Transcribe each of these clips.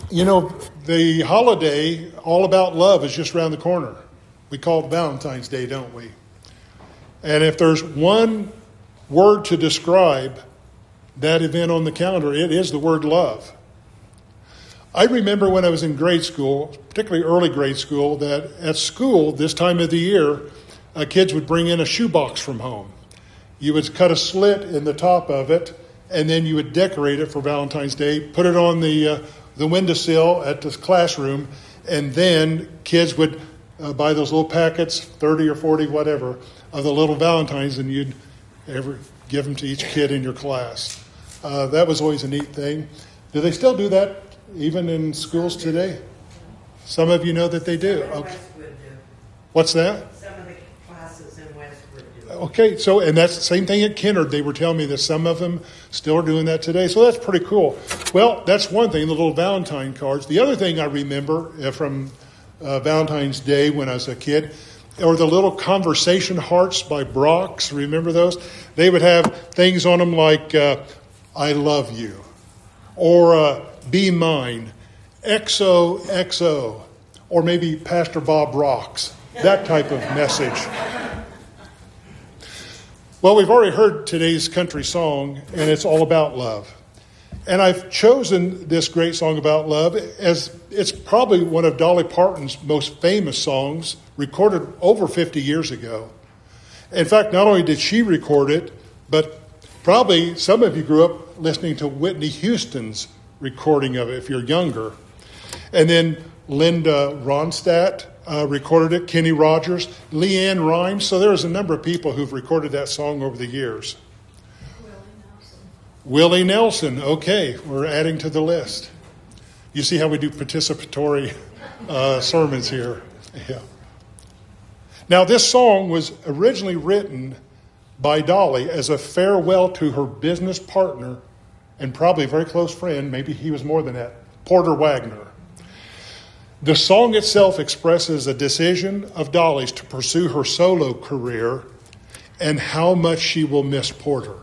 You know, the holiday all about love is just around the corner. We call it Valentine's Day, don't we? And if there's one word to describe that event on the calendar, it is the word love. I remember when I was in grade school, particularly early grade school, that at school this time of the year, kids would bring in a shoebox from home. You would cut a slit in the top of it, and then you would decorate it for Valentine's Day, put it on the windowsill at the classroom, and then kids would buy those little packets, 30 or 40, whatever, of the little Valentines, and you'd give them to each kid in your class. That was always a neat thing. Do they still do that even in schools today? Some of you know that they do. Okay. What's that? Some of the classes in Westwood do. Okay, so, and that's the same thing at Kennard. They were telling me that some of them still are doing that today. So that's pretty cool. Well, that's one thing, the little Valentine cards. The other thing I remember from Valentine's Day when I was a kid are the little conversation hearts by Brock's. Remember those? They would have things on them like, I love you, or be mine, XOXO, or maybe Pastor Bob rocks, that type of message. Well, we've already heard today's country song, and it's all about love. And I've chosen this great song about love as it's probably one of Dolly Parton's most famous songs, recorded over 50 years ago. In fact, not only did she record it, but probably some of you grew up listening to Whitney Houston's recording of it if you're younger. And then Linda Ronstadt recorded it, Kenny Rogers, Leanne Rimes. So there's a number of people who've recorded that song over the years. Willie Nelson. Okay, we're adding to the list. You see how we do participatory sermons here. Yeah. Now, this song was originally written by Dolly as a farewell to her business partner and probably a very close friend, maybe he was more than that, Porter Wagner. The song itself expresses a decision of Dolly's to pursue her solo career and how much she will miss Porter.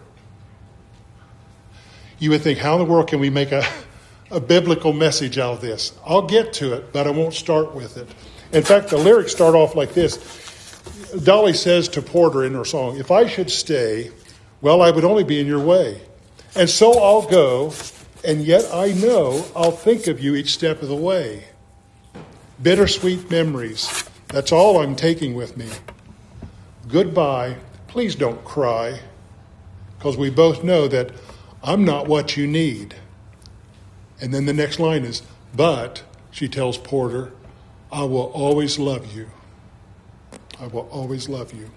You would think, how in the world can we make a biblical message out of this? I'll get to it, but I won't start with it. In fact, the lyrics start off like this. Dolly says to Porter in her song, if I should stay, well, I would only be in your way. And so I'll go, and yet I know I'll think of you each step of the way. Bittersweet memories, that's all I'm taking with me. Goodbye, please don't cry, because we both know that I'm not what you need. And then the next line is, but, she tells Porter, I will always love you. I will always love you.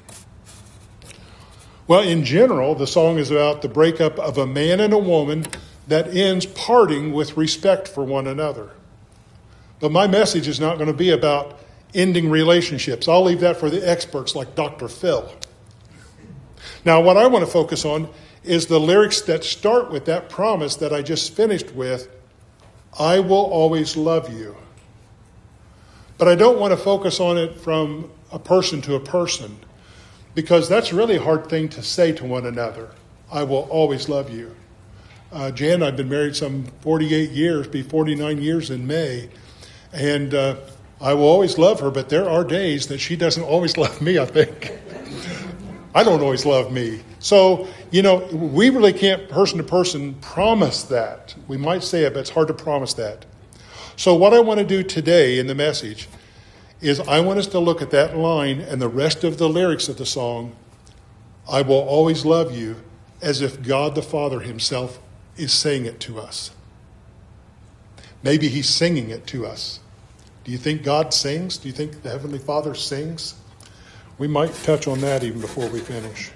Well, in general, the song is about the breakup of a man and a woman that ends parting with respect for one another. But my message is not going to be about ending relationships. I'll leave that for the experts like Dr. Phil. Now, what I want to focus on is the lyrics that start with that promise that I just finished with, I will always love you. But I don't want to focus on it from a person to a person, because that's a really hard thing to say to one another. I will always love you. Jan and I have been married some 48 years, be 49 years in May, and I will always love her, but there are days that she doesn't always love me, I think. I don't always love me. So, we really can't person to person promise that. We might say it, but it's hard to promise that. So what I want to do today in the message is I want us to look at that line and the rest of the lyrics of the song, I will always love you, as if God the Father himself is saying it to us. Maybe he's singing it to us. Do you think God sings? Do you think the Heavenly Father sings? We might touch on that even before we finish.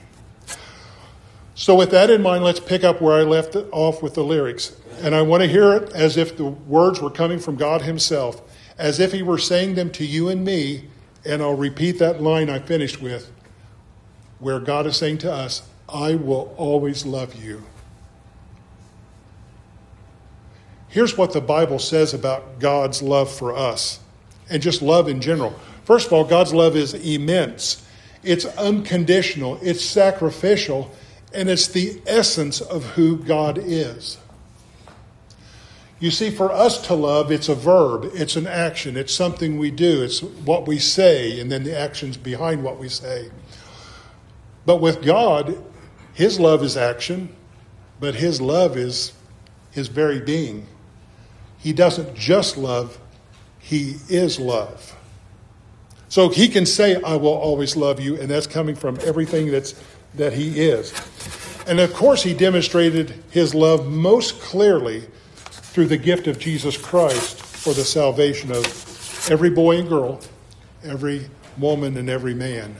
So with that in mind, let's pick up where I left it off with the lyrics. And I want to hear it as if the words were coming from God himself, as if he were saying them to you and me. And I'll repeat that line I finished with, where God is saying to us, I will always love you. Here's what the Bible says about God's love for us, and just love in general. First of all, God's love is immense. It's unconditional. It's sacrificial. And it's the essence of who God is. You see, for us to love, it's a verb, it's an action, it's something we do, it's what we say, and then the actions behind what we say. But with God, his love is action, but his love is his very being. He doesn't just love, he is love. So he can say, I will always love you, and that's coming from everything that he is. And of course, he demonstrated his love most clearly through the gift of Jesus Christ for the salvation of every boy and girl, every woman and every man.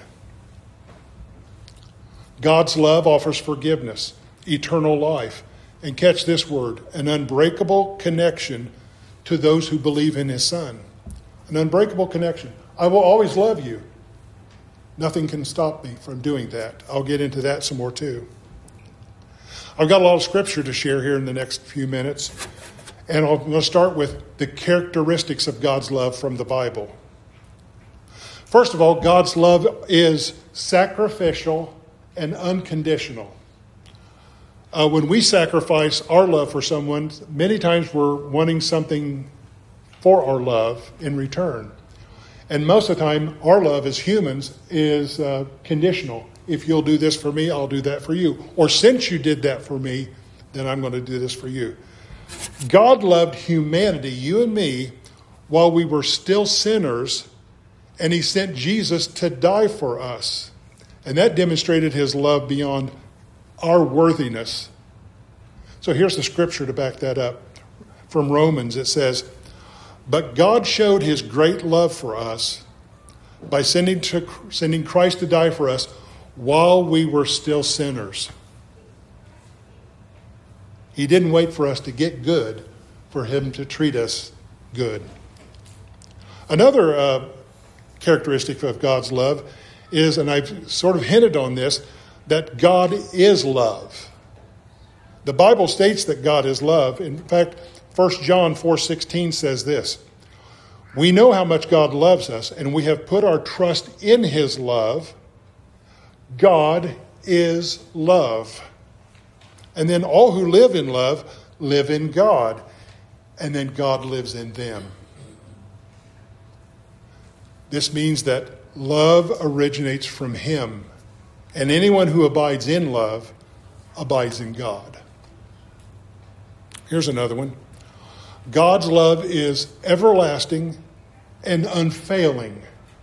God's love offers forgiveness, eternal life, and catch this word, an unbreakable connection to those who believe in his Son. An unbreakable connection. I will always love you. Nothing can stop me from doing that. I'll get into that some more too. I've got a lot of scripture to share here in the next few minutes. And I'm going to start with the characteristics of God's love from the Bible. First of all, God's love is sacrificial and unconditional. When we sacrifice our love for someone, many times we're wanting something for our love in return. And most of the time, our love as humans is conditional. If you'll do this for me, I'll do that for you. Or since you did that for me, then I'm going to do this for you. God loved humanity, you and me, while we were still sinners, and he sent Jesus to die for us. And that demonstrated his love beyond our worthiness. So here's the scripture to back that up. From Romans, it says, but God showed his great love for us by sending Christ to die for us while we were still sinners. He didn't wait for us to get good for him to treat us good. Another characteristic of God's love is, and I've sort of hinted on this, that God is love. The Bible states that God is love. In fact, 1 John 4:16 says this, we know how much God loves us, and we have put our trust in his love. God is love. And then all who live in love live in God, and then God lives in them. This means that love originates from him, and anyone who abides in love abides in God. Here's another one. God's love is everlasting and unfailing.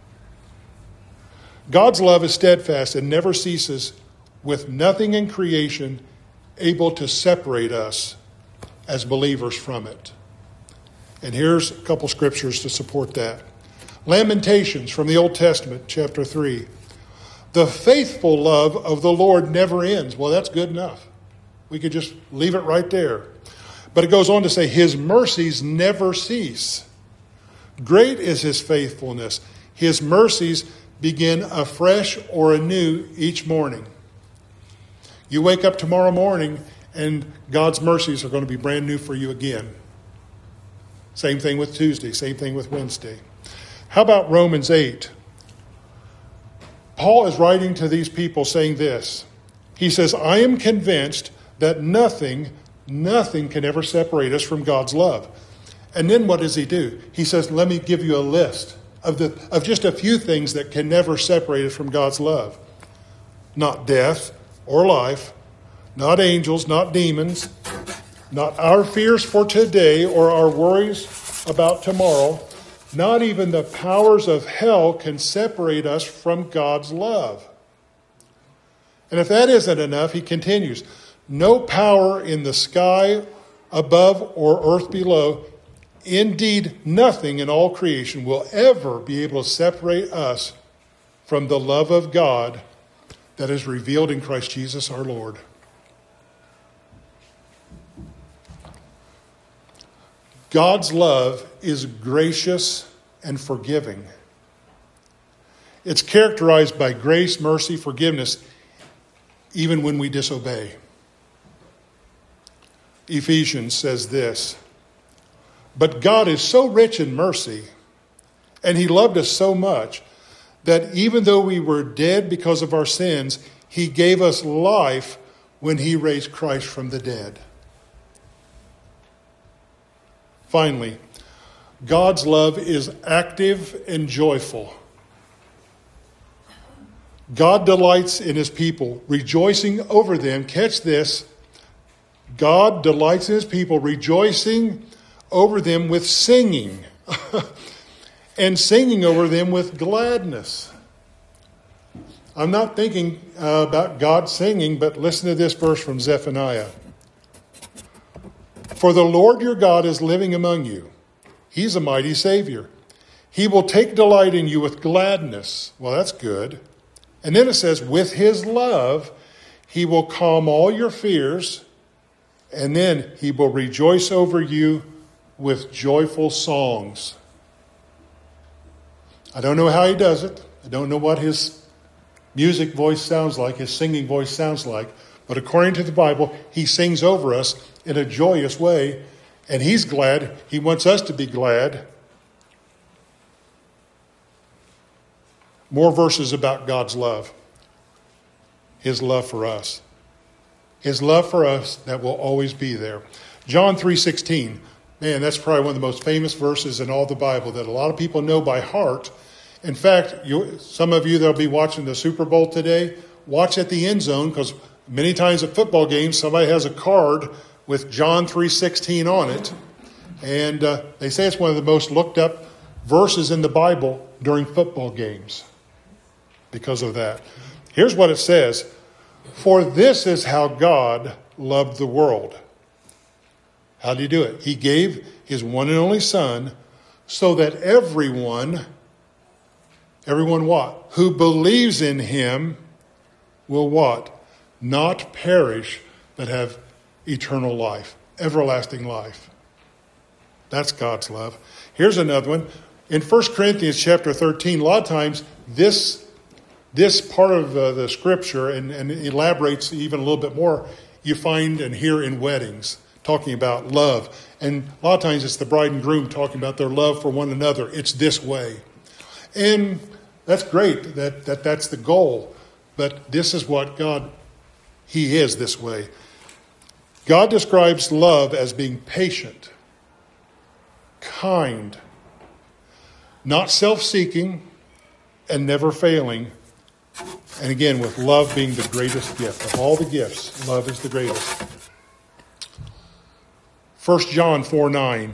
God's love is steadfast and never ceases, with nothing in creation able to separate us as believers from it. And here's a couple scriptures to support that. Lamentations from the Old Testament, chapter 3. The faithful love of the Lord never ends. Well, that's good enough. We could just leave it right there. But it goes on to say, his mercies never cease. Great is his faithfulness. His mercies begin afresh or anew each morning. You wake up tomorrow morning and God's mercies are going to be brand new for you again. Same thing with Tuesday, same thing with Wednesday. How about Romans 8? Paul is writing to these people saying this. He says, I am convinced that nothing can ever separate us from God's love. And then what does he do? He says, let me give you a list of just a few things that can never separate us from God's love. Not death or life, not angels, not demons, not our fears for today or our worries about tomorrow. Not even the powers of hell can separate us from God's love. And if that isn't enough, he continues, no power in the sky above or earth below, indeed nothing in all creation will ever be able to separate us from the love of God that is revealed in Christ Jesus our Lord. God's love is gracious and forgiving. It's characterized by grace, mercy, forgiveness, even when we disobey. Ephesians says this, but God is so rich in mercy, and he loved us so much, that even though we were dead because of our sins, he gave us life when he raised Christ from the dead. Finally, God's love is active and joyful. God delights in his people, rejoicing over them. Catch this. God delights in his people, rejoicing over them with singing, and singing over them with gladness. I'm not thinking about God singing, but listen to this verse from Zephaniah. For the Lord your God is living among you. He's a mighty Savior. He will take delight in you with gladness. Well, that's good. And then it says, with his love, he will calm all your fears. And then he will rejoice over you with joyful songs. I don't know how he does it. I don't know what his music voice sounds like, his singing voice sounds like. But according to the Bible, he sings over us in a joyous way. And he's glad. He wants us to be glad. More verses about God's love. His love for us. His love for us that will always be there. John 3:16. Man, that's probably one of the most famous verses in all the Bible that a lot of people know by heart. In fact, some of you that will be watching the Super Bowl today, watch at the end zone, because many times at football games, somebody has a card with John 3:16 on it. And they say it's one of the most looked up verses in the Bible during football games because of that. Here's what it says. For this is how God loved the world. How did he do it? He gave his one and only Son so that everyone what? Who believes in him will what? Not perish, but have eternal life, everlasting life. That's God's love. Here's another one. In 1 Corinthians chapter 13, a lot of times this part of the scripture and elaborates even a little bit more, you find and hear in weddings, talking about love. And a lot of times it's the bride and groom talking about their love for one another. It's this way. And that's great that's the goal. But this is what God, he is this way. God describes love as being patient, kind, not self-seeking, and never failing. And again, with love being the greatest gift. Of all the gifts, love is the greatest. 1 John 4:9.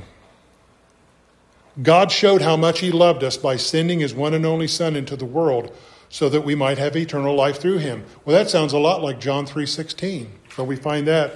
God showed how much he loved us by sending his one and only Son into the world so that we might have eternal life through him. Well, that sounds a lot like John 3:16. So we find that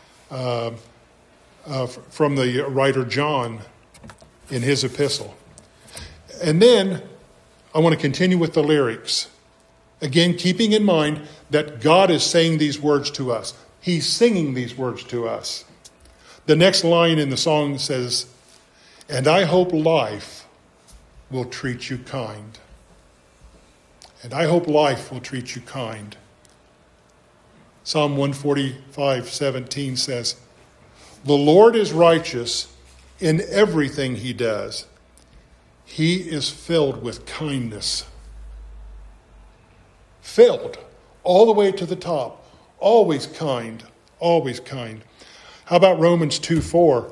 from the writer John in his epistle. And then I want to continue with the lyrics. Again, keeping in mind that God is saying these words to us. He's singing these words to us. The next line in the song says, and I hope life will treat you kind. And I hope life will treat you kind. Psalm 145:17 says, the Lord is righteous in everything he does. He is filled with kindness. Filled all the way to the top. Always kind. Always kind. How about Romans 2:4?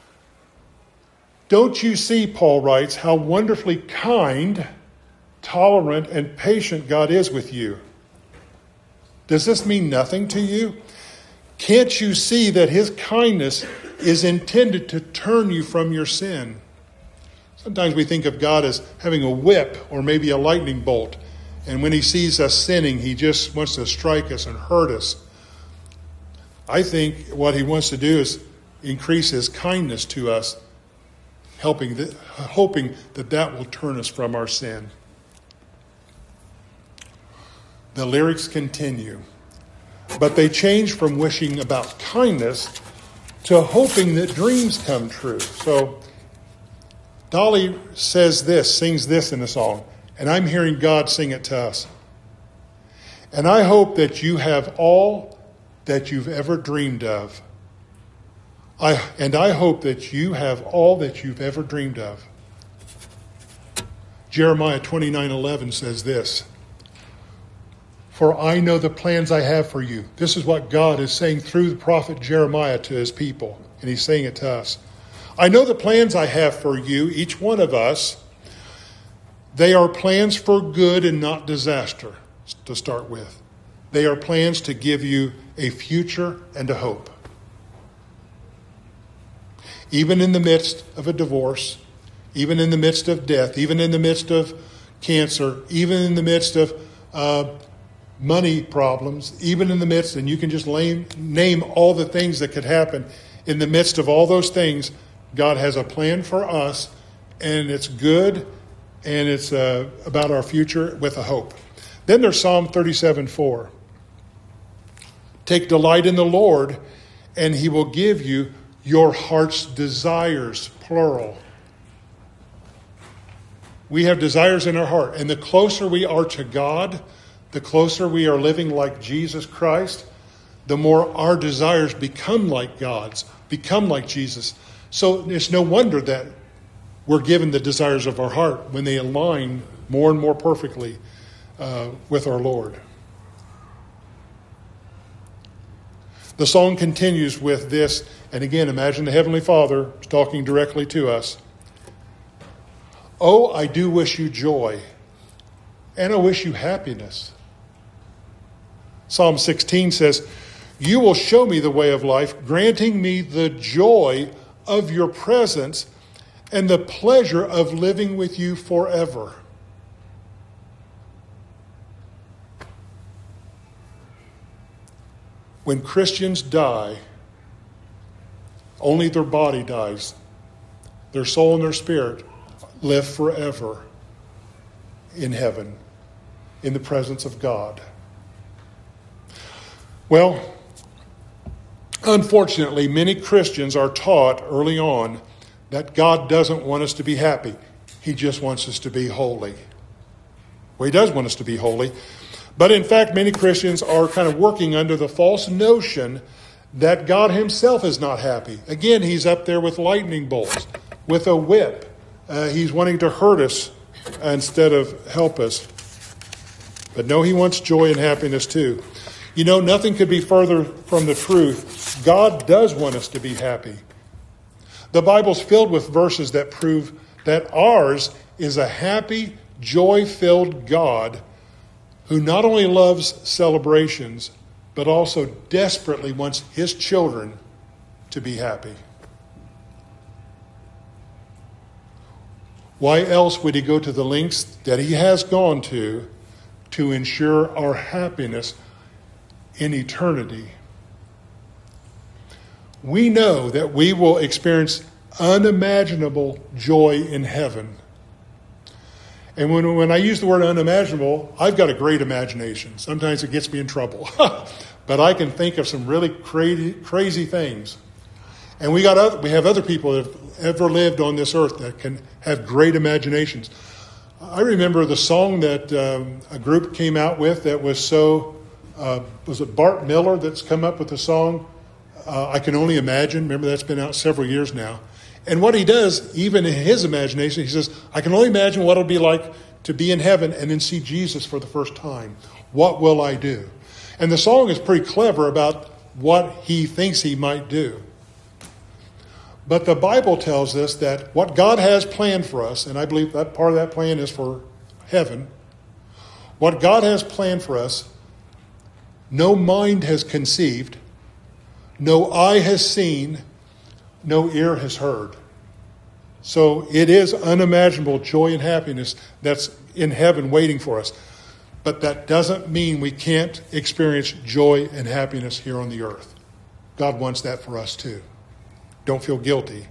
Don't you see, Paul writes, how wonderfully kind, tolerant, and patient God is with you? Does this mean nothing to you? Can't you see that his kindness is intended to turn you from your sin? Sometimes we think of God as having a whip or maybe a lightning bolt. And when he sees us sinning, he just wants to strike us and hurt us. I think what he wants to do is increase his kindness to us, hoping that will turn us from our sin. The lyrics continue. But they change from wishing about kindness to hoping that dreams come true. So Dolly sings this in the song, and I'm hearing God sing it to us. And I hope that you have all that you've ever dreamed of. I hope that you have all that you've ever dreamed of. Jeremiah 29:11 says this. For I know the plans I have for you. This is what God is saying through the prophet Jeremiah to his people. And he's saying it to us. I know the plans I have for you, each one of us. They are plans for good and not disaster, to start with. They are plans to give you a future and a hope. Even in the midst of a divorce, even in the midst of death, even in the midst of cancer, even in the midst of money problems, even in the midst, and you can just name all the things that could happen. In the midst of all those things, God has a plan for us, and it's good, and it's about our future with a hope. Then there's Psalm 37:4. Take delight in the Lord, and he will give you your heart's desires, plural. We have desires in our heart, and the closer we are to God, the closer we are living like Jesus Christ, the more our desires become like God's, become like Jesus. So it's no wonder that we're given the desires of our heart when they align more and more perfectly with our Lord. The song continues with this, and again, imagine the Heavenly Father talking directly to us. Oh, I do wish you joy, and I wish you happiness. Psalm 16 says, you will show me the way of life, granting me the joy of your presence and the pleasure of living with you forever. When Christians die, only their body dies. Their soul and their spirit live forever in heaven, in the presence of God. Well, unfortunately, many Christians are taught early on that God doesn't want us to be happy. He just wants us to be holy. Well, he does want us to be holy. But in fact, many Christians are kind of working under the false notion that God himself is not happy. Again, he's up there with lightning bolts, with a whip. He's wanting to hurt us instead of help us. But no, he wants joy and happiness too. You know, nothing could be further from the truth. God does want us to be happy. The Bible's filled with verses that prove that ours is a happy, joy-filled God who not only loves celebrations, but also desperately wants his children to be happy. Why else would he go to the lengths that he has gone to ensure our happiness in eternity? We know that we will experience unimaginable joy in heaven. And when I use the word unimaginable, I've got a great imagination. Sometimes it gets me in trouble. But I can think of some really crazy things. And we have other people that have ever lived on this earth that can have great imaginations. I remember the song that a group came out with that was so... was it Bart Miller that's come up with the song, I Can Only Imagine? Remember, that's been out several years now. And what he does, even in his imagination, he says, I can only imagine what it'll be like to be in heaven and then see Jesus for the first time. What will I do? And the song is pretty clever about what he thinks he might do. But the Bible tells us that what God has planned for us, and I believe that part of that plan is for heaven, what God has planned for us, no mind has conceived, no eye has seen, no ear has heard. So it is unimaginable joy and happiness that's in heaven waiting for us. But that doesn't mean we can't experience joy and happiness here on the earth. God wants that for us too. Don't feel guilty.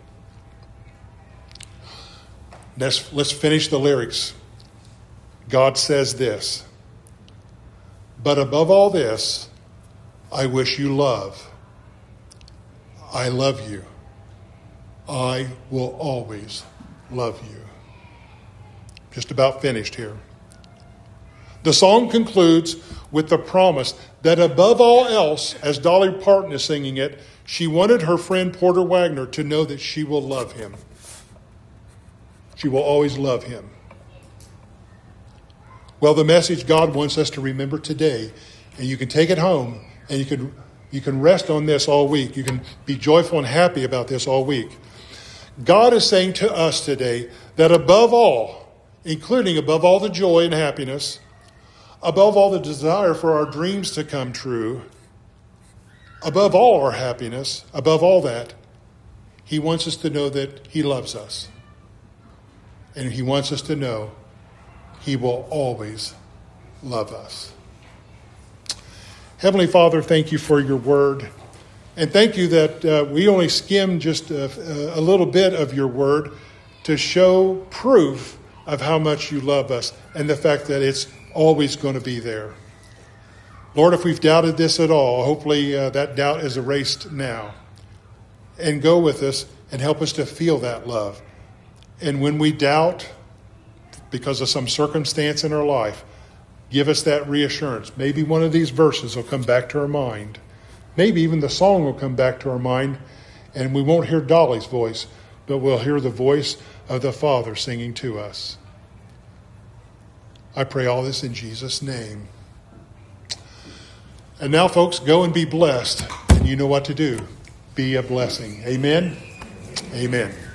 Let's finish the lyrics. God says this, but above all this, I wish you love. I love you. I will always love you. Just about finished here. The song concludes with the promise that above all else, as Dolly Parton is singing it, she wanted her friend Porter Wagner to know that she will love him. She will always love him. Well, the message God wants us to remember today, and you can take it home, and you can rest on this all week. You can be joyful and happy about this all week. God is saying to us today that above all, including above all the joy and happiness, above all the desire for our dreams to come true, above all our happiness, above all that, He wants us to know that He loves us. And He wants us to know He will always love us. Heavenly Father, thank you for your word. And thank you that we only skimmed just a little bit of your word to show proof of how much you love us and the fact that it's always going to be there. Lord, if we've doubted this at all, hopefully that doubt is erased now. And go with us and help us to feel that love. And when we doubt because of some circumstance in our life, give us that reassurance. Maybe one of these verses will come back to our mind. Maybe even the song will come back to our mind, and we won't hear Dolly's voice, but we'll hear the voice of the Father singing to us. I pray all this in Jesus' name. And now, folks, go and be blessed, and you know what to do. Be a blessing. Amen? Amen.